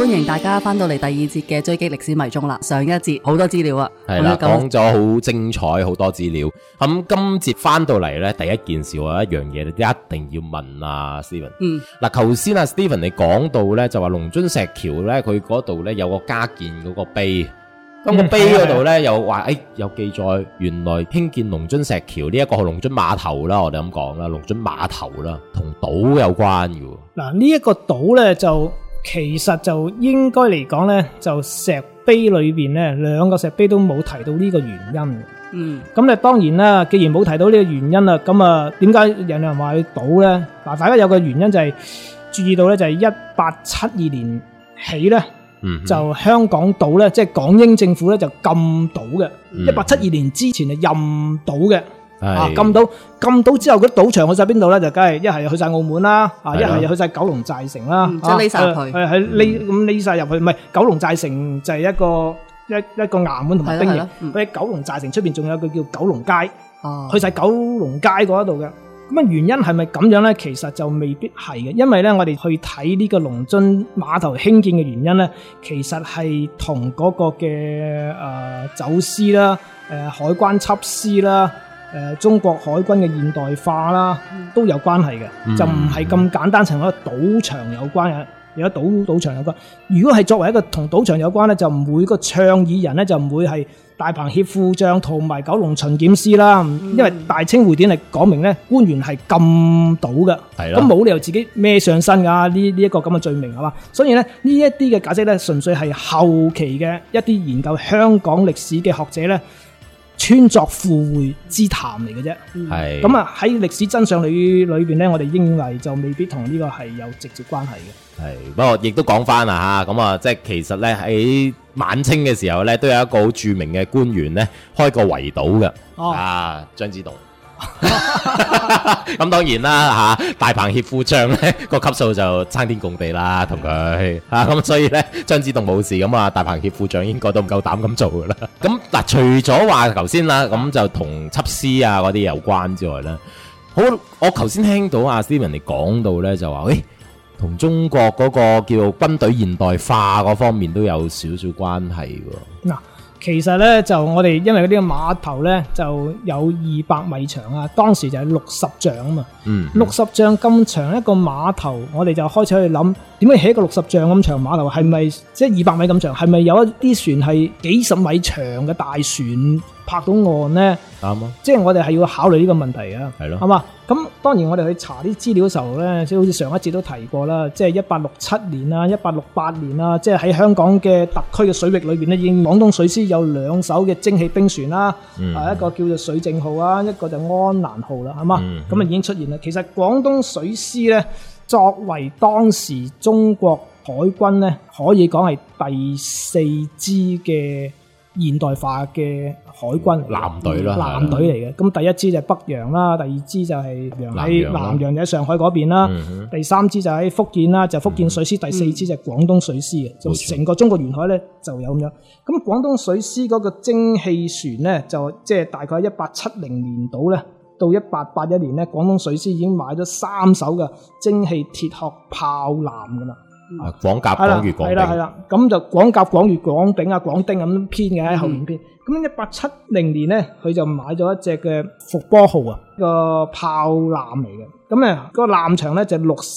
歡迎大家翻到嚟第二節嘅追擊歷史迷蹤啦。上一節好多資料啊， 係啦，講咗好精彩，好多資料。咁今節翻到嚟呢，第一件事我有一樣嘢一定要問啊 Steven。嗱，頭先啊 Steven 你講到呢，就話龍津石橋呢，佢嗰度呢有個加建嗰個碑。咁個碑嗰度咧又話，有記載，原來興建龍津石橋呢一個係龍津碼頭啦，我哋咁講啦，龍津碼頭啦，同島有關嘅。 嗱，呢一個島咧就其實就應該嚟講咧，就石碑裏邊咧兩個石碑都冇提到呢個原因嘅。咁咧當然啦，既然冇提到呢個原因啦，咁啊點解有人話去島咧？嗱，大家有個原因就係注意到咧，就係1872年起咧。就香港島咧，即係港英政府咧就禁島嘅。1872年之前係任島嘅，禁島之後嗰啲賭場去晒邊度咧？就梗係一係去晒澳門啦，一係去晒九龍寨城啦， 即係匿晒入去。 匿晒入去，唔係九龍寨城就係一個衙門同埋兵營。喺九龍寨城出邊仲有一個叫九龍街，去晒九龍街嗰度嘅。咁啊，原因係咪咁樣咧？其實就未必係嘅，因為咧，我哋去睇呢個龍津碼頭興建嘅原因咧，其實係同嗰個嘅走私啦、海關緝私啦、中國海軍嘅現代化啦，都有關係嘅，就唔係咁簡單，同一個賭場有關嘅。有得賭場有關，如果係作為一個同賭場有關咧，就唔會個倡議人咧就唔會係大鵬協副將同埋九龍巡檢司啦，因為大清會典嚟講明咧，官員係禁賭嘅，咁冇理由自己孭上身噶呢一個咁嘅罪名係嘛？所以咧呢一啲嘅解釋咧，純粹係後期嘅一啲研究香港歷史嘅學者咧，穿鑿附會之談嚟嘅啫。係咁啊，喺歷史真相裏邊咧，我哋認為就未必同呢個係有直接關係嘅。 係，不過亦都講翻啦吓，咁啊，即係其實咧喺晚清嘅時候咧，都有一個好著名嘅官員咧，開過圍島嘅，張之洞。咁當然啦吓，大鵬協副將咧個級數就爭天共地啦，同佢咁所以咧張之洞冇事，咁啊大鵬協副將應該都唔夠膽咁做噶啦。咁嗱，除咗話頭先啦，咁就同緝私啊嗰啲有關之外咧，好，我頭先聽到阿 Steven 你講到咧就話，同中國嗰個叫軍隊現代化嗰方面都有少少關係喎。嗱， 其實咧就我哋因為嗰啲碼頭咧就有200米長啊，當時就係60丈啊嘛。60丈咁長一個碼頭，我哋就開始去諗點解起一個60丈咁長碼頭，係咪即係200米咁長？係咪有一啲船係幾十米長嘅大船泊到岸咧？啱啊！即係我哋係要考慮呢個問題啊。係咯，係嘛？咁當然我哋去查啲資料嘅時候咧，即係好似上一節都提過啦，即係1867年啊、1868年啊，即係喺香港嘅特區嘅水域裏邊咧，已經廣東水師有2艘嘅蒸汽兵船啦，一個叫做水靜號啊，一個就安瀾號啦，係嘛？咁啊已經出現啦。其實廣東水師咧，作為當時中國海軍咧，可以講係第4支嘅現代化嘅海軍艦隊啦， 艦隊嚟嘅。咁第一支就係北洋啦，第二支就係喺南洋，喺上海嗰邊啦，第三支就喺福建啦，就福建水師，第四支就係廣東水師嘅，就成個中國沿海咧就有咁樣。咁廣東水師嗰個蒸汽船咧，就即係大概1870年度咧，到1881年咧，廣東水師已經買咗3艘嘅蒸汽鐵殼炮艦噶啦。 廣甲、廣粵、廣係啦，咁就廣甲、廣粵、廣丙啊、廣丁咁編嘅喺後面編。咁1870年咧，佢就買咗一隻嘅伏波號啊，個炮艦嚟嘅。咁咧個艦長咧就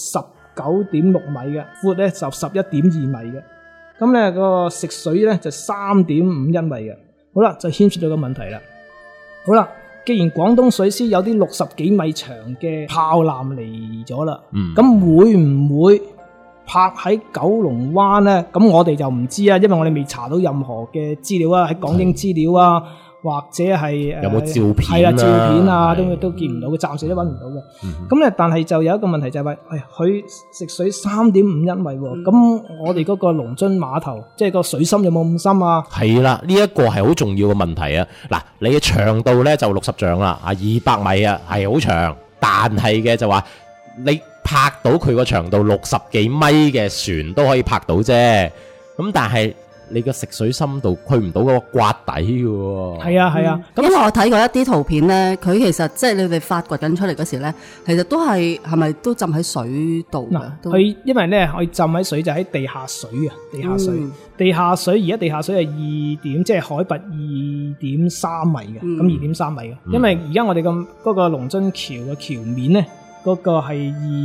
69.6米嘅，闊咧就11.2米嘅。咁咧個食水咧就3.5英米嘅。好啦，就牽涉到個問題啦。好啦，既然廣東水師有啲60幾米長嘅炮艦嚟咗啦，咁會唔會泊喺九龍灣咧？咁我哋就唔知啊，因為我哋未查到任何嘅資料啊，喺港英資料啊，或者係有冇照片？ 係啦，照片啊，都見唔到嘅，暫時都揾唔到嘅。咁咧，但係就有一個問題就係話，佢食水3.5英米喎，咁我哋嗰個龍津碼頭，即係個水深有冇咁深啊？ 係啦，呢一個係好重要嘅問題啊！嗱，你嘅長度咧就60丈啦，200米啊，係好長，但係嘅就話你泊到佢個長度60幾米嘅船都可以泊到啫。咁但係你個食水深度去唔到嗰個刮底嘅喎。 係啊係啊， 咁因為我睇過一啲圖片咧，佢其實即係你哋發掘緊出嚟嗰時咧，其實都係咪都浸喺水度㗎？ 佢因為咧，佢浸喺水就喺地下水啊，地下水，地下水而家地下水係2點，即係海拔2.3米嘅，咁2.3米嘅。因為而家我哋嗰個龍津橋嘅橋面咧，嗰個係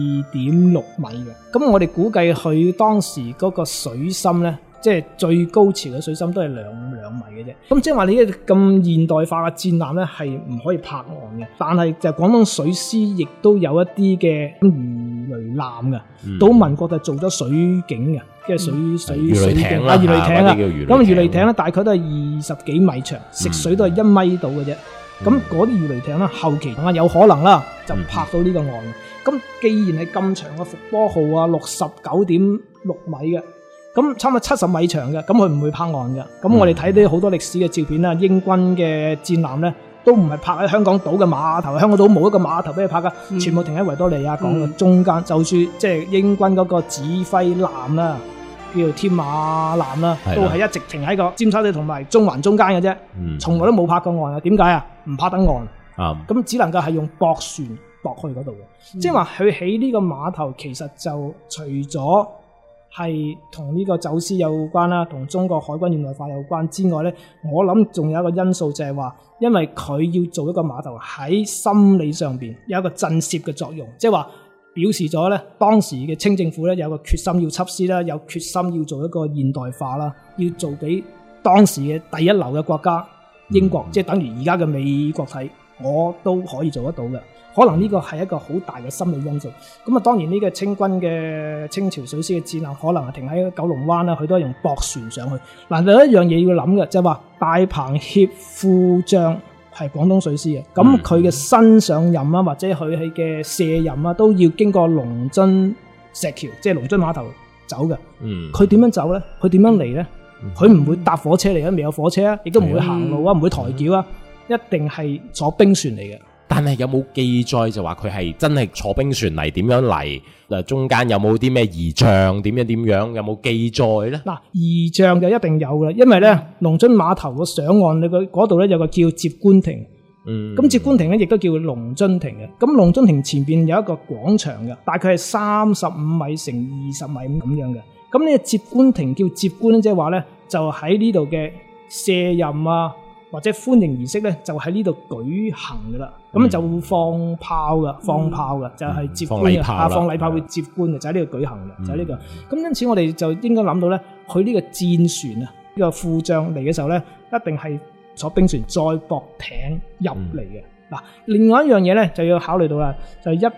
2.6米嘅。咁我哋估計佢當時嗰個水深咧，即係最高潮嘅水深都係兩米嘅啫。咁即係話你呢個咁現代化嘅戰艦咧，係唔可以泊岸嘅。但係就廣東水師亦都有一啲嘅魚雷艦嘅，到民國就做咗水警嘅，即係水警啊，魚雷艇啊。咁魚雷艇咧，大概都係20幾米長，食水都係1米度嘅啫。咁嗰啲魚雷艇咧，後期有可能啦，就泊到呢個岸。咁既然係咁長嘅伏波號啊，69.6米嘅。咁差唔多70米長嘅，咁佢唔會泊岸嘅。咁我哋睇到好多歷史嘅照片啦，英軍嘅戰艦咧都唔係泊喺香港島嘅碼頭，香港島冇一個碼頭俾佢泊噶，全部停喺維多利亞港嘅中間。就算即係英軍嗰個指揮艦啦，叫做添馬艦啦，都係一直停喺個尖沙咀同埋中環中間嘅啫，從來都冇泊過岸啊。點解啊？唔泊得岸，咁只能夠係用駁船駁去嗰度嘅。即係話佢起呢個碼頭，其實就除咗係同呢個走私有關啦，同中國海軍現代化有關之外呢，我諗仲有一個因素就係話，因為佢要做一個碼頭喺心理上邊有一個震懾嘅作用，即係話表示咗呢當時嘅清政府呢有個決心要緝私啦，有決心要做一個現代化啦，要做俾當時嘅第一流嘅國家英國，即係等於而家嘅美國睇，我都可以做得到嘅。可能呢個係一個好大嘅心理因素。咁啊，當然呢個清軍嘅清朝水師嘅戰艦可能係停喺九龍灣啦，佢都係用駁船上去。嗱，有一樣嘢要諗嘅，就係話大鵬協副將係廣東水師嘅，咁佢嘅新上任啊，或者佢嘅卸任啊，都要經過龍津石橋，即係龍津碼頭走嘅。佢點樣走呢？佢點樣嚟呢？佢唔會搭火車嚟啊，未有火車啊，亦都唔會行路啊，唔會抬轎啊，一定係坐冰船嚟嘅。 但係有冇記載就話佢係真係坐冰船嚟，點樣嚟？嗱，中間有冇啲咩儀仗？點樣？有冇記載呢？嗱， 儀仗就一定有嘅，因為呢龍津碼頭個上岸，你嗰度呢有個叫接官亭。咁接官亭呢亦都叫龍津亭嘅。咁龍津亭前邊有一個廣場嘅，大概係35米乘20米咁樣嘅。咁呢個接官亭叫接官，即係話呢就喺呢度嘅卸任啊，或者歡迎儀式咧，就喺呢度舉行噶啦。咁就會放炮噶，就係接官嘅，放禮炮會接官嘅，就喺呢度舉行嘅，就係呢個。咁因此我哋就應該諗到咧，佢呢個戰船啊，呢個副將嚟嘅時候咧，一定係坐冰船再駁艇入嚟嘅。嗱，另外一樣嘢咧就要考慮到啦，就係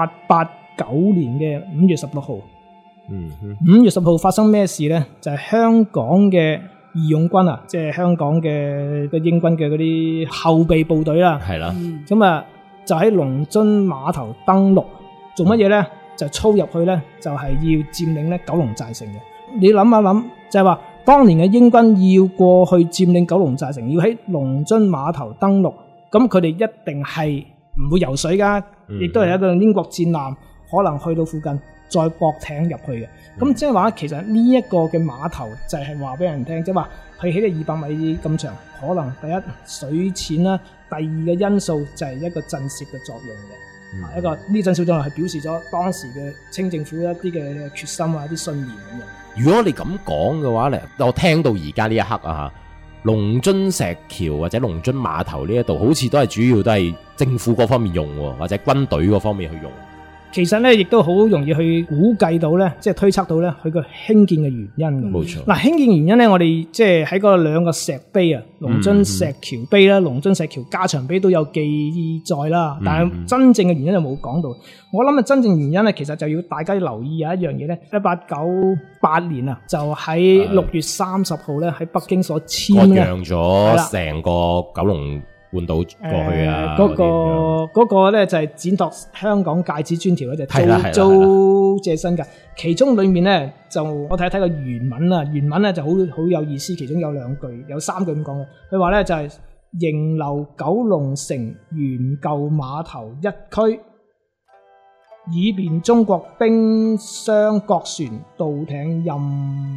1889年嘅5月16號。5月10號發生咩事咧？就係香港嘅義勇軍啊，即係香港嘅個英軍嘅嗰啲後備部隊啦，係啦，咁啊就喺龍津碼頭登陸，做乜嘢咧？就操入去咧，就係要佔領咧九龍寨城嘅。你諗一諗，就係話當年嘅英軍要過去佔領九龍寨城，要喺龍津碼頭登陸，咁佢哋一定係唔會游水噶，亦都係一個英國戰艦，可能去到附近再駁艇入去嘅。咁即係話，其實呢一個嘅碼頭就係話俾人聽，即係話佢起到200米咁長，可能第一水淺啦，第二嘅因素就係一個震懾嘅作用嘅。一個呢震懾作用係表示咗當時嘅清政府一啲嘅決心啊，一啲信念咁樣。 如果你咁講嘅話咧，我聽到而家呢一刻啊，龍津石橋或者龍津碼頭呢一度，好似都係主要都係政府嗰方面用，或者軍隊嗰方面去用。 其實咧，亦都好容易去估計到咧，即係推測到咧，佢個興建嘅原因。 冇錯。 嗱，興建原因咧，我哋即係喺嗰兩個石碑啊，龍津石橋碑啦，龍津石橋加長碑都有記載啦。但係真正嘅原因就冇講到。我諗啊，真正原因咧，其實就要大家留意有一樣嘢咧，1898年啊，就喺6月30號咧，喺北京所簽咧，割讓咗成個九龍半島過去啊！ 嗰個咧就係展拓香港界址專條咧，就租借新界。其中裏面咧就我睇一睇個原文啦，原文咧就好有意思。其中有2句，有3句咁講嘅。佢話咧就係仍留九龍城原舊碼頭一區，以便中國兵商各船渡艇任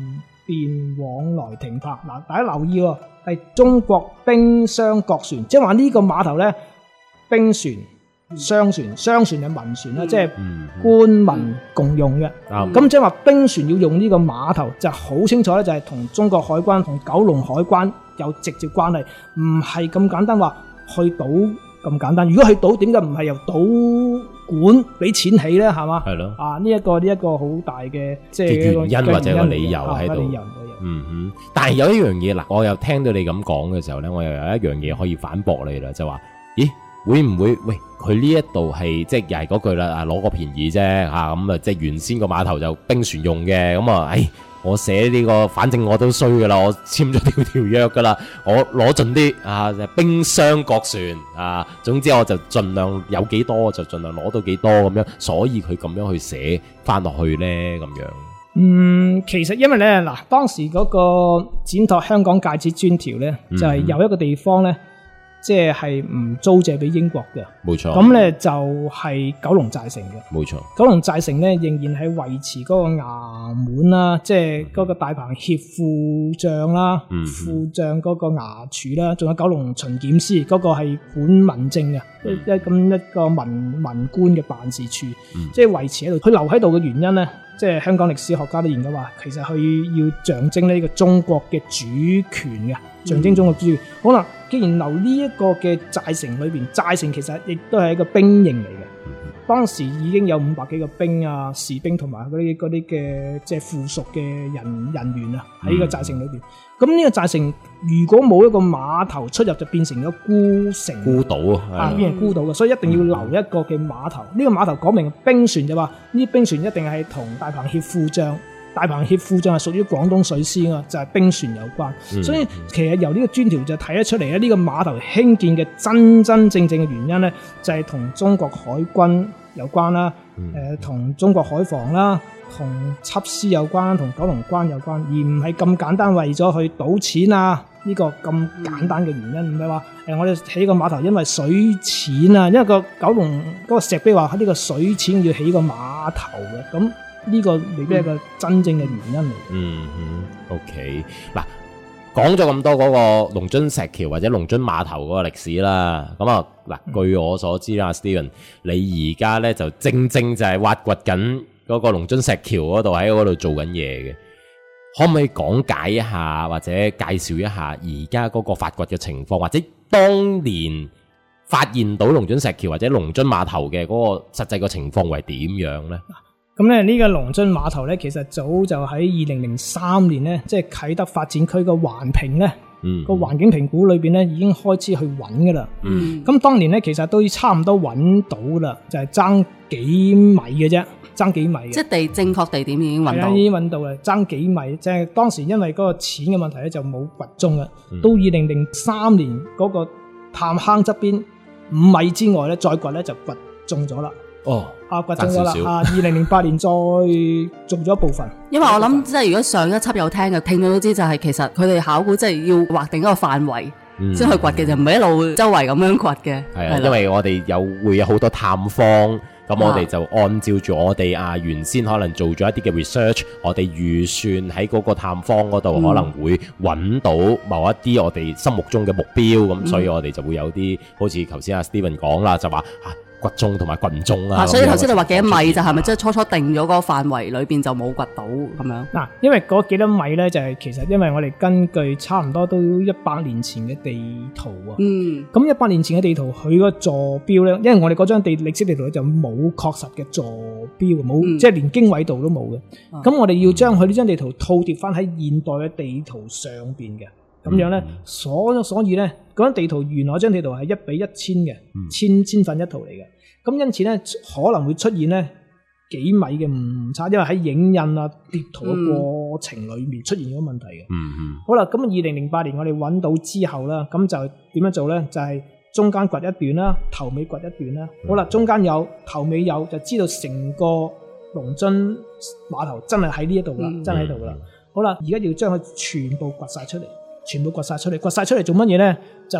便往來停泊。嗱，大家留意喎，係中國兵商各船，即係話呢個碼頭咧，兵船、商船係民船啦，即係官民共用嘅。咁即係話兵船要用呢個碼頭，就好清楚咧，就係同中國海關同九龍海關有直接關係，唔係咁簡單話去島咁簡單。如果去島，點解唔係由島管俾錢起咧？係嘛？係咯。呢一個好大嘅即係原因或者個理由喺度。但係有一樣嘢嗱，我又聽到你咁講嘅時候咧，我又有一樣嘢可以反駁你啦，就話，咦，會唔會喂佢呢一度係即係又係嗰句啦，攞個便宜啫嚇，咁即係原先個碼頭就兵船用嘅，咁我寫呢個，反正我都衰噶啦，我簽咗條約噶啦，我攞盡啲兵商各船總之我就盡量有幾多就盡量攞到幾多咁樣，所以佢咁樣去寫翻落去咧咁樣。 其實因為咧嗱，當時嗰個展拓香港界址專條咧，就係有一個地方咧，即係唔租借俾英國嘅，冇錯。咁咧就係九龍寨城嘅，冇錯。九龍寨城咧仍然係維持嗰個衙門啦，即係嗰個大鵬協副將啦，副將嗰個衙署啦，仲有九龍巡檢司嗰個係管民政嘅，一個文官嘅辦事處，即係維持喺度。佢留喺度嘅原因咧，即係香港歷史學家都研究話，其實佢要象徵呢個中國嘅主權嘅，象徵中國主權。可能既然留呢一個嘅寨城裏邊，寨城其實亦都係一個兵營嚟嘅。當時已經有500幾個兵啊、士兵同埋嗰啲嘅即係附屬嘅人員啊，喺呢個寨城裏邊。咁呢個寨城如果冇一個碼頭出入，就變成咗孤城、孤島變成孤島嘅，所以一定要留一個嘅碼頭。呢個碼頭講明兵船就話，呢啲兵船一定係同大鵬協副將。大鵬協副將係屬於廣東水師啊，就係兵船有關。所以其實由呢個專條就睇得出嚟咧，呢個碼頭興建嘅真正嘅原因咧，就係同中國海軍有關啦，同中國海防啦，同緝私有關，同九龍關有關，而唔係咁簡單為咗去賭錢啊呢個咁簡單嘅原因。唔係話我哋起個碼頭因為水錢啊，因為個九龍嗰個石碑話呢個水錢要起個碼頭嘅，咁呢個未必係個真正嘅原因嚟。 OK， 嗱，講咗咁多嗰個龍津石橋或者龍津碼頭嗰個歷史啦，咁據我所知啦，Steven， 你而家咧就正就係挖掘緊嗰個龍津石橋嗰度，喺嗰度做緊嘢嘅，可唔可以講解一下或者介紹一下而家嗰個發掘嘅情況，或者當年發現到龍津石橋或者龍津碼頭嘅嗰個實際嘅情況為點樣咧？ 咁咧呢個龍津碼頭咧，其實早就喺2003年咧，即係啟德發展區個環評咧，個環境評估裏邊咧已經開始去揾噶啦。咁當年咧其實都差唔多揾到啦，就係爭幾米嘅啫，爭幾米嘅。即係正確地點已經揾到，已經揾到啦，爭幾米。即係當時因為嗰個錢嘅問題咧，就冇掘中啦。到2003年嗰個探坑側邊5米之外咧，再掘咧就掘中咗啦。掘中咗啦！2008年再中咗一部分。因為我諗即係如果上一輯有聽眾都知，就係其實佢哋考古即係要劃定一個範圍先去掘嘅，就唔係一路周圍咁樣掘嘅。係啊，因為我哋會有好多探訪，咁我哋就按照住我哋原先可能做咗一啲嘅 research， 我哋預算喺嗰個探訪嗰度可能會揾到某一啲我哋心目中嘅目標，咁所以我哋就會有啲好似頭先阿 Steven 講啦，就話掘中同埋掘唔中啊！所以頭先你話幾多米就係咪即係初定咗嗰個範圍裏邊就冇掘到咁樣？嗱，因為嗰幾多米咧，就係其實因為我哋根據差唔多都100年前嘅地圖啊。咁100年前嘅地圖，佢個坐標咧，因為我哋嗰張歷史地圖咧就冇確實嘅坐標，冇即係連經緯度都冇嘅。咁我哋要將佢呢張地圖套貼翻喺現代嘅地圖上邊嘅。咁樣咧，所以咧，嗰張地圖原來張地圖係1:1000嘅，千分一圖嚟嘅。咁因此咧，可能會出現咧幾米嘅誤差，因為喺影印啊、疊圖嘅過程裏面出現咗問題嘅。好啦，咁2008年我哋揾到之後啦，咁就點樣做咧？就係中間掘一段啦，頭尾掘一段啦。好啦，中間有，頭尾有，就知道成個龍津碼頭真係喺呢一度啦，真係喺度啦。好啦，而家要將佢全部掘晒出嚟。掘晒出嚟做乜嘢咧？就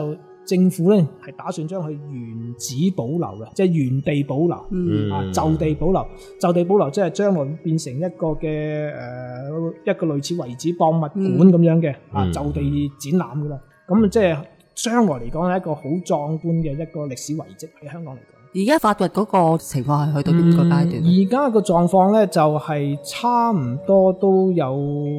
政府咧係打算將佢原址保留嘅，即係原地保留，就地保留，就地保留即係將來變成一個嘅一個類似遺址博物館咁樣嘅，就地展覽噶啦。咁即係將來嚟講係一個好壯觀嘅一個歷史遺跡喺香港嚟講。 而家發掘嗰個情況係去到邊個階段？ 而家個狀況咧就係差唔多都有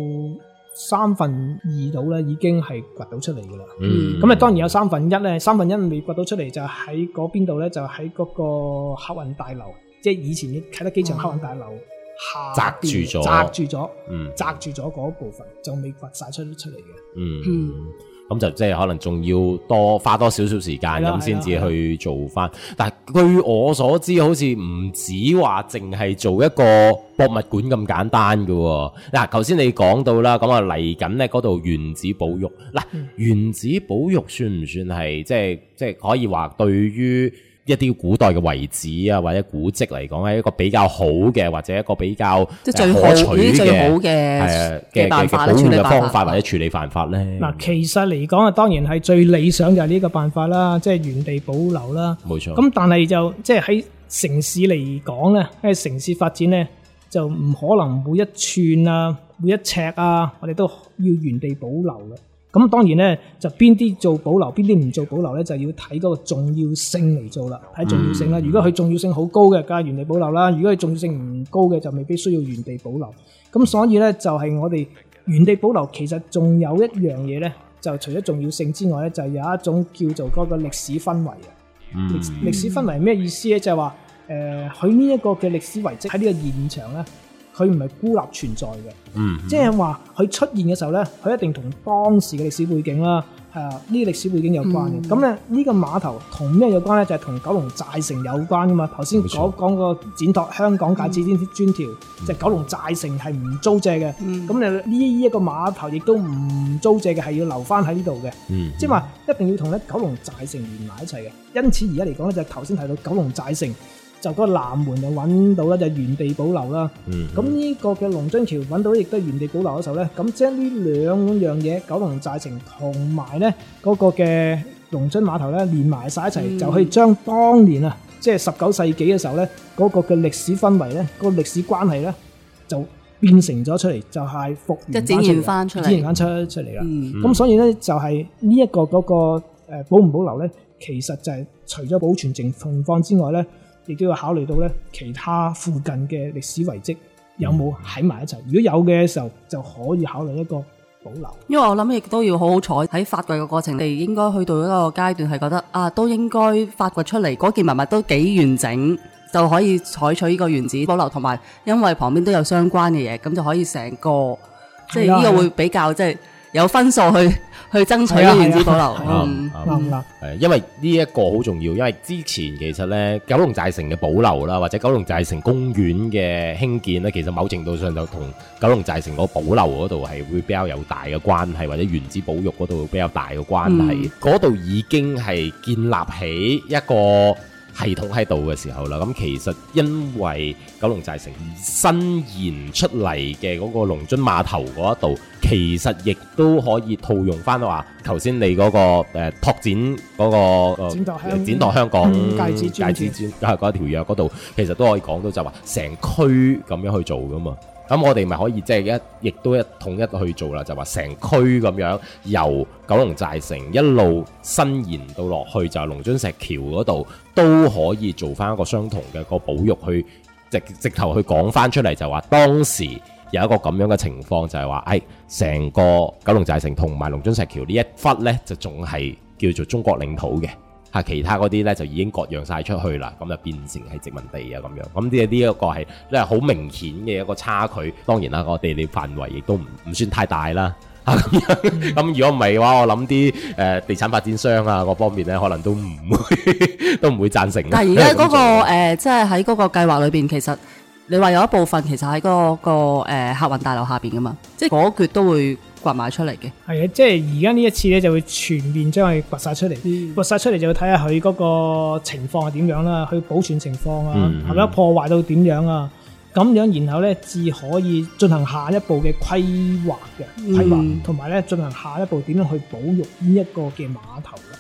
2/3度咧，已經係掘到出嚟噶啦。咁啊，當然有1/3咧，1/3未掘到出嚟就喺嗰邊度咧，就喺嗰個客運大樓，即係以前嘅啟德機場客運大樓下邊擲住咗嗰部分，就未掘晒出嚟嘅。 咁就即係可能仲要花多少少時間咁先至去做翻。但係據我所知，好似唔止話淨係做一個博物館咁簡單嘅。嗱，頭先你講到啦，咁啊嚟緊咧嗰度原址保育。嗱，原址保育算唔算係即係可以話對於一啲古代嘅遺址啊，或者古蹟嚟講，係一個比較好嘅，或者一個比較即係最好嘅辦法咧，處理方法或者處理辦法咧。 嗱，其實嚟講啊，當然係最理想就係呢個辦法啦，即係原地保留啦。 冇錯。 咁但係就即係喺城市嚟講咧，喺城市發展咧，就唔可能每一寸啊、每一尺啊，我哋都要原地保留嘅。咁當然咧，就邊啲做保留，邊啲唔做保留咧，就要睇嗰個重要性嚟做啦，睇重要性啦。如果佢重要性好高嘅，梗係原地保留啦；如果佢重要性唔高嘅，就未必需要原地保留。咁所以咧，就係我哋原地保留，其實仲有一樣嘢咧，就除咗重要性之外咧，就有一種叫做嗰個歷史氛圍啊。歷史氛圍咩意思咧？就係話佢呢一個嘅歷史遺跡喺呢個現場咧，佢唔係孤立存在嘅，即係話佢出現嘅時候咧，佢一定同當時嘅歷史背景啦，呢啲歷史背景有關嘅。咁咧呢個碼頭同咩有關咧？就係同九龍寨城有關噶嘛。頭先講個展拓香港界址專條，就係九龍寨城係唔租借嘅。咁你呢一個碼頭亦都唔租借嘅，係要留翻喺呢度嘅。即係話一定要同咧九龍寨城連埋一齊嘅。因此而家嚟講咧，就頭先提到九龍寨城。就嗰個南門就揾到啦，就原地保留啦。咁呢個嘅龍津橋揾到亦都係原地保留嘅時候咧，咁將呢兩樣嘢，九龍寨城同埋咧嗰個嘅龍津碼頭咧連埋晒一齊，就可以將當年啊，即係19世紀嘅時候咧，嗰個嘅歷史氛圍咧，嗰個歷史關係咧，就變成咗出嚟，就係復原展現翻出嚟啦。咁所以咧就係呢一個嗰個保唔保留咧，其實就係除咗保存情況之外咧，亦都要考慮到咧，其他附近嘅歷史遺跡有冇喺埋一齊？如果有嘅時候，就可以考慮一個保留。 因為我諗亦都要好好彩喺發掘嘅過程，你應該去到一個階段係覺得都應該發掘出嚟嗰件文物都幾完整，就可以採取呢個原址保留，同埋因為旁邊都有相關嘅嘢，咁就可以成個即係呢個會比較即係有分數去爭取啲原址保留。 因為呢一個好重要，因為之前其實咧九龍寨城嘅保留啦，或者九龍寨城公園嘅興建咧，其實某程度上就同九龍寨城嗰保留嗰度係會比較有大嘅關係，或者原址保育嗰度比較大嘅關係。嗰度已經係建立起一個系統喺度嘅時候啦，咁其實因為九龍寨城伸延出嚟嘅嗰個龍津碼頭嗰一度，其實亦都可以套用翻話頭先你嗰個拓展嗰個展拓香港界址嗰條約嗰度，其實都可以講到就話成區咁樣去做噶嘛。咁我哋咪可以即係亦都統一去做啦，就話成區咁樣由九龍寨城一路伸延到落去就係龍津石橋嗰度，都可以做翻一個相同嘅個保育，去直頭去講翻出嚟，就話當時有一個咁樣嘅情況，就係話成個九龍寨城同埋龍津石橋呢一忽呢，就仲係叫做中國領土嘅。其他嗰啲咧就已經割讓晒出去啦，咁就變成係殖民地啊咁樣。咁呢一個係咧好明顯嘅一個差距。當然啦，個地理範圍亦都唔算太大啦。咁樣咁如果唔係嘅話，我諗啲地產發展商啊嗰方面咧，可能都唔會贊成。 但係而家嗰個即係喺嗰個計劃裏邊，其實你話有一部分其實喺嗰個客運大樓下邊噶嘛，即係嗰橛都會掘埋出嚟嘅。係啊， 即係而家呢一次咧就會全面將佢掘晒出嚟，掘晒出嚟就要睇下佢嗰個情況係點樣啦，佢保存情況啊，係咪破壞到點樣啊？咁樣然後咧至可以進行下一步嘅規劃，同埋咧進行下一步點樣去保育呢一個嘅碼頭啦。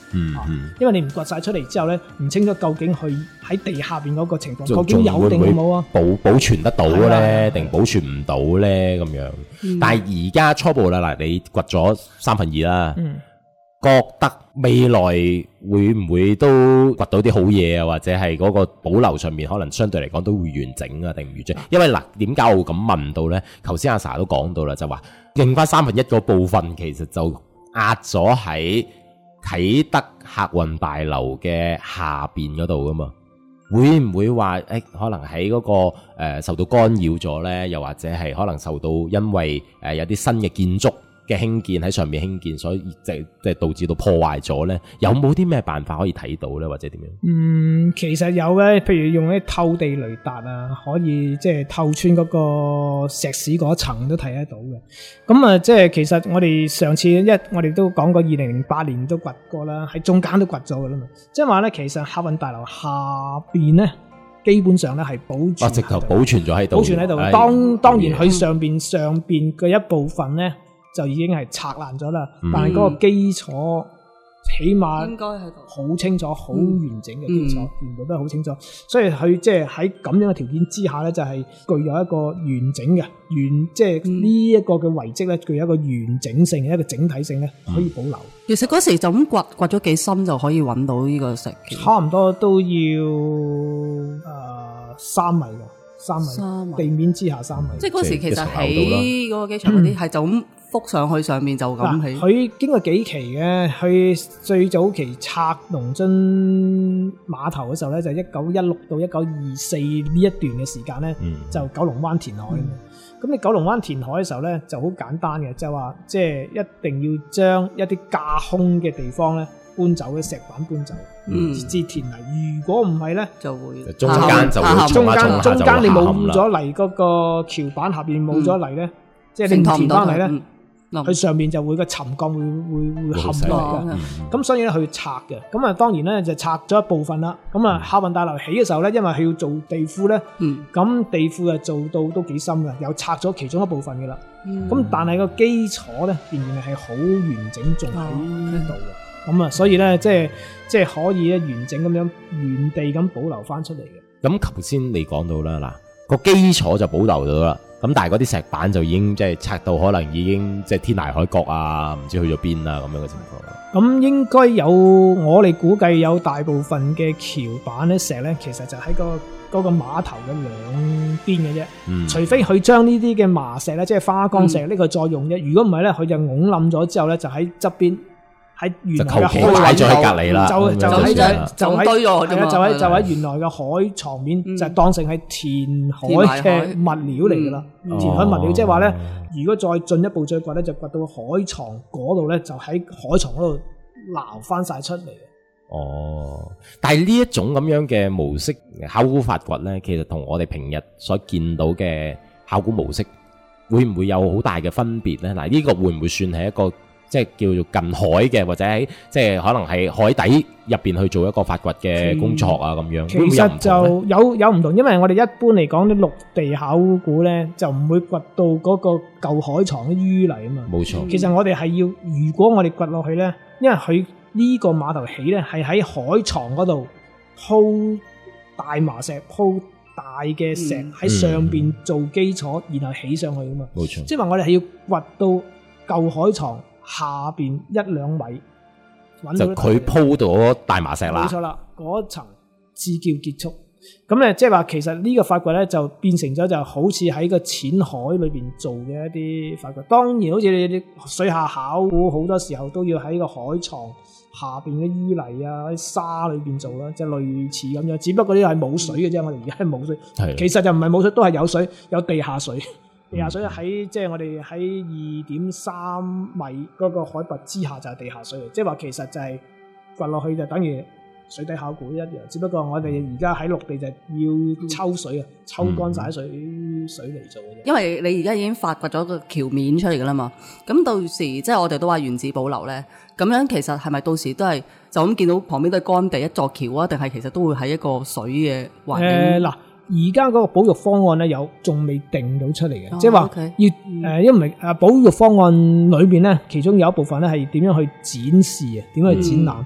因為你唔掘晒出嚟之後咧，唔清楚究竟佢喺地下邊嗰個情況究竟有定冇啊？ 保存得到咧，定保存唔到咧咁樣？但係而家初步啦，嗱，你掘咗2/3啦。覺得未來會唔會都掘到啲好嘢啊？或者係嗰個保留上面可能相對嚟講都會完整啊，定唔完整？因為嗱，點解我會咁問到呢？頭先阿 Sa 都講到啦，就話剩翻1/3嗰部分其實就壓咗喺啟德客運大樓嘅下邊嗰度噶嘛。會唔會話可能喺嗰個受到干擾咗呢？又或者係可能受到因為有啲新嘅建築嘅興建喺上面興建，所以即係導致到破壞咗咧，有冇啲咩辦法可以睇到咧，或者點樣？ 其實有嘅，譬如用啲透地雷達啊，可以即係透穿嗰個石屎嗰層都睇得到嘅。咁啊，即係其實我哋上次我哋都講過2008年都掘過啦，喺中間都掘咗噶啦嘛。即係話咧，其實客運大樓下邊咧，基本上咧係保存， 直頭保存咗喺度， 保存喺度。當然佢上邊嘅一部分咧，就已經係拆爛咗啦，但係嗰個基礎起碼應該係好清楚、好完整嘅基礎，全部都係好清楚。所以佢即係喺咁樣嘅條件之下咧，就係具有一個完整嘅即係呢一個嘅遺跡咧，具有一個完整性、一個整體性咧，可以保留。 其實嗰時就咁掘咗幾深就可以揾到呢個石橋， 差唔多都要3米嘅，3米地面之下3米。 即係嗰時其實起嗰個機場嗰啲係就咁覆上去，上面就咁起。佢經過幾期嘅，佢最早期拆龍津碼頭嘅時候咧，就1916到1924呢一段嘅時間咧，就九龍灣填海。咁你九龍灣填海嘅時候咧，就好簡單嘅，就話即係一定要將一啲架空嘅地方咧搬走，嘅石板搬走，至填泥。如果唔係咧，就會中間就會中間你冇咗泥嗰個橋板下邊冇咗泥咧，即係你唔填翻嚟咧，佢上面就會個沉降會陷落嚟嘅。咁所以咧佢要拆嘅。咁啊當然咧就拆咗一部分啦。咁啊客運大樓起嘅時候咧，因為佢要做地庫咧，咁地庫啊做到都幾深嘅，又拆咗其中一部分嘅啦。咁但係個基礎咧仍然係好完整，仲喺度嘅。咁啊所以咧即係可以咧完整咁樣原地咁保留翻出嚟嘅。 咁頭先你講到啦，嗱個基礎就保留到啦。咁但係嗰啲石板就已經即係拆到可能已經即係天涯海角啊，唔知去咗邊啊咁樣嘅情況。 咁應該有，我哋估計有大部分嘅橋板咧石咧，其實就喺嗰個碼頭嘅兩邊嘅啫。除非佢將呢啲嘅麻石咧，即係花崗石呢個再用啫。如果唔係咧，佢就拱冧咗之後咧，就喺側邊。喺原來嘅海擺咗喺隔籬啦， 就喺原來嘅海床面，就當成係填海嘅物料嚟噶啦。填海物料即係話咧，如果再進一步再掘咧，就掘到海床嗰度咧，就喺海床嗰度撈翻晒出嚟。 但係呢一種咁樣嘅模式考古發掘咧，其實同我哋平日所見到嘅考古模式，會唔會有好大嘅分別咧？嗱，呢個會唔會算係一個？即係叫做近海嘅，或者喺即係可能係海底入邊去做一個發掘嘅工作啊，咁樣。 其實就有唔同，因為我哋一般嚟講啲陸地考古咧，就唔會掘到嗰個舊海床嘅淤泥啊嘛。 冇錯。 其實我哋係要，如果我哋掘落去咧，因為佢呢個碼頭起咧係喺海床嗰度鋪大麻石、鋪大嘅石喺上邊做基礎，然後起上去啊嘛。 冇錯。 即係話我哋係要掘到舊海床下邊1-2米， 就佢鋪到大麻石啦。 冇錯啦，嗰層至叫結束。咁咧，即係話其實呢個發掘咧就變成咗就好似喺個淺海裏邊做嘅一啲發掘。當然，好似你啲水下考古好多時候都要喺個海床下邊嘅淤泥啊、啲沙裏邊做啦，即係類似咁樣。只不過呢個係冇水嘅啫，我哋而家係冇水。其實就唔係冇水，都係有水，有地下水。地下水喺即係我哋喺2.3米嗰個海拔之下就係地下水嚟，即係話其實就係掘落去就等於水底考古一樣，只不過我哋而家喺陸地就要抽水啊，抽乾晒水嚟做嘅啫。 因為你而家已經發掘咗個橋面出嚟噶啦嘛，咁到時即係我哋都話原址保留咧，咁樣其實係咪到時都係就咁見到旁邊都係乾地一座橋啊？定係其實都會喺一個水嘅環境？ 嗱。而家嗰個保育方案咧，仲未定到出嚟嘅，即係話要因為保育方案裏邊咧，其中有一部分咧係點樣去展示啊，點樣去展覽。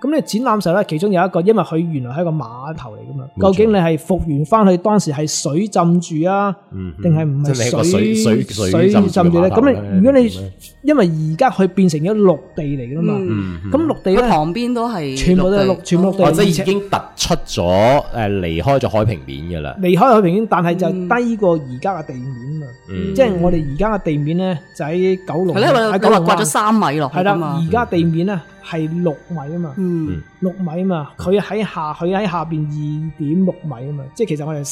咁你展覽時候咧，其中有一個，因為佢原來係一個碼頭嚟噶嘛， 冇錯究竟你係復原翻去當時係水浸住啊，定係唔係真係一個水浸住咧？咁你如果你點因為而家佢變成咗陸地嚟噶嘛，咁陸地咧佢旁邊都係全部都係全部陸地， 或者已經突出咗離開咗海平面㗎啦。 離開海平面，但係就低過而家嘅地面啊！即係我哋而家嘅地面咧，就喺九龍， 喺九龍刮咗3米落去係啦， 㗎嘛。 而家地面咧係6米啊嘛，6米啊嘛，佢喺下邊2.6米啊嘛，即係其實我哋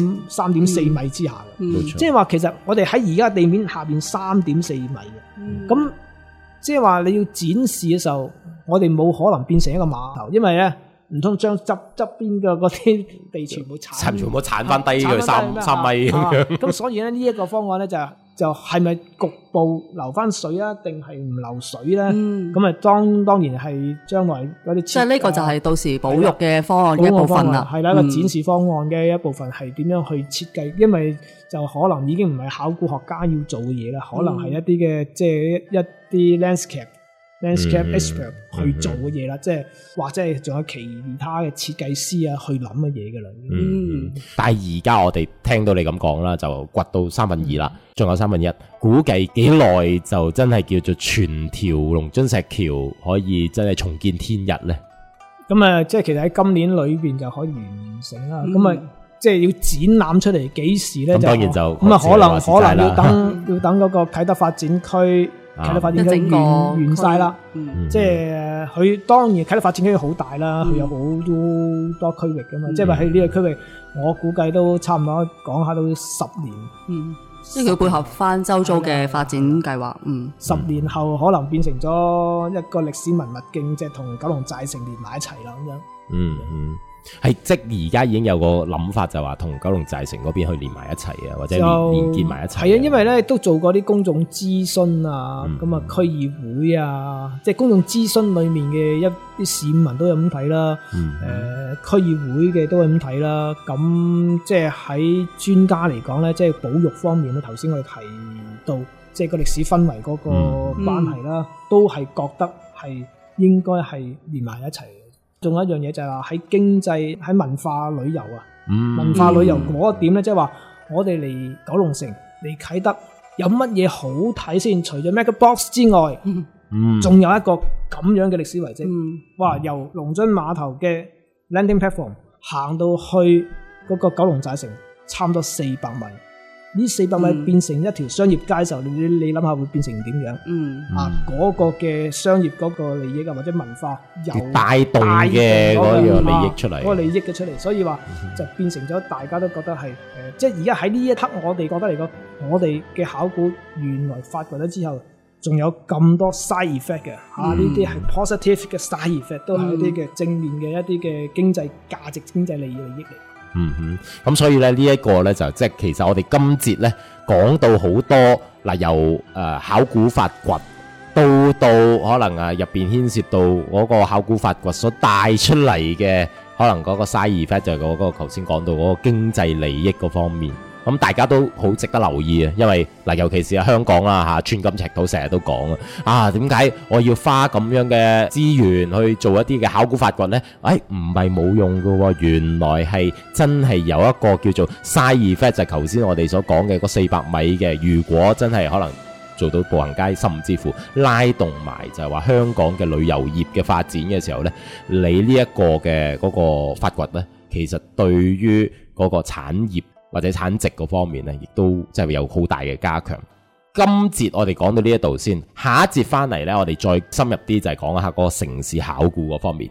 3.4米之下嘅， 冇錯即係話其實我哋喺而家地面下邊3.4米嘅，咁即係話你要展示嘅時候，我哋冇可能變成一個碼頭，因為咧唔通將側邊嘅嗰啲地全部全部鏟翻低佢3米咁樣。 咁所以咧呢一個方案咧就係咪局部留翻水啊，定係唔留水咧？咁啊當然係將來嗰啲， 即係呢個就係到時保育嘅方案嘅一部分啦。 係啦，個展示方案嘅一部分係點樣去設計？因為就可能已經唔係考古學家要做嘅嘢啦，可能係一啲嘅即係一啲 landscape expert 去做嘅嘢啦，即係或者係仲有其他嘅設計師啊去諗嘅嘢噶啦。 但係而家我哋聽到你咁講啦，就掘到2/3啦，仲有1/3，估計幾耐就真係叫做全條龍津石橋可以真係重見天日咧？ 咁啊，即係其實喺今年裏邊就可以完成啦。咁啊，即係要展覽出嚟幾時咧？ 咁當然就咁啊，可能要等嗰個啟德發展區。啟德發展區完晒啦，即係佢當然啟德發展區好大啦，佢有好多區域噶嘛，即係話喺呢個區域，我估計都差唔多講下都10年， 即係佢配合翻周遭嘅發展計劃 ，10年後可能變成咗一個歷史文物徑，即係同九龍寨城連埋一齊啦咁樣。 係即而家已經有個諗法，就話同九龍寨城嗰邊去連埋一齊啊，或者連結埋一齊。係啊，因為咧都做過啲公眾諮詢啊，咁啊區議會啊，即係公眾諮詢裏面嘅一啲市民都有咁睇啦。區議會嘅都係咁睇啦。咁即係喺專家嚟講咧，即係保育方面咧，頭先我哋提到，即係個歷史氛圍嗰個關係啦，都係覺得係應該係連埋一齊。仲有一樣嘢就係話喺經濟、喺文化旅遊啊，文化旅遊嗰一點咧，即係話我哋嚟九龍城、嚟啟德有乜嘢好睇先？除咗 MegaBox 之外，仲有一個咁樣嘅歷史遺跡。哇！由龍津碼頭嘅 landing platform 行到去嗰個九龍寨城，差唔多400米。呢400米變成一條商業街時候，你諗下會變成點樣？嗰個嘅商業嗰個利益啊，或者文化有帶動嘅嗰個利益出嚟， 嗰個利益嘅出嚟，所以話就變成咗大家都覺得係即係而家喺呢一刻，我哋覺得嚟講，我哋嘅考古原來發掘咗之後，仲有咁多 side effect 嘅呢啲係 positive 嘅 side effect， 都係一啲嘅正面嘅一啲嘅經濟價值、經濟利益嚟。 咁所以咧呢一個咧就即係其實我哋今節咧講到好多嗱，由考古發掘到可能入邊牽涉到嗰個考古發掘所帶出嚟嘅可能嗰個 side effect， 就係嗰個頭先講到嗰個經濟利益嗰方面。咁大家都好值得留意啊，因為嗱，尤其是喺香港啦嚇，寸金尺土成日都講啊，點解我要花咁樣嘅資源去做一啲嘅考古發掘呢？唔係冇用㗎喎，原來係真係有一個叫做 side effect， 就係頭先我哋所講嘅嗰400米嘅。如果真係可能做到步行街，甚至乎拉動埋就係話香港嘅旅遊業嘅發展嘅時候呢，你呢一個嘅嗰個發掘呢，其實對於嗰個產業或者產值嗰方面咧，亦都即係有好大嘅加強。今節我哋講到呢一度先，下一節翻嚟咧，我哋再深入啲就係講一下嗰個城市考古嗰方面。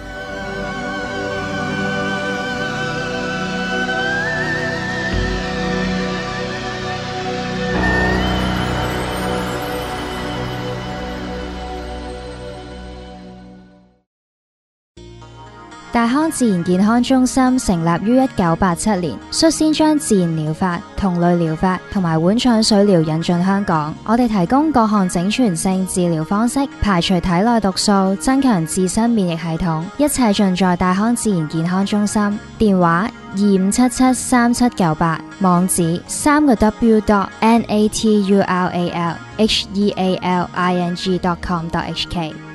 大康自然健康中心成立於1987年，率先將自然療法、同類療法同埋碗腸水療引進香港。我哋提供各項整全性治療方式，排除體內毒素，增強自身免疫系統，一切盡在大康自然健康中心。電話25773798，網址3w.natural healing.com.hk。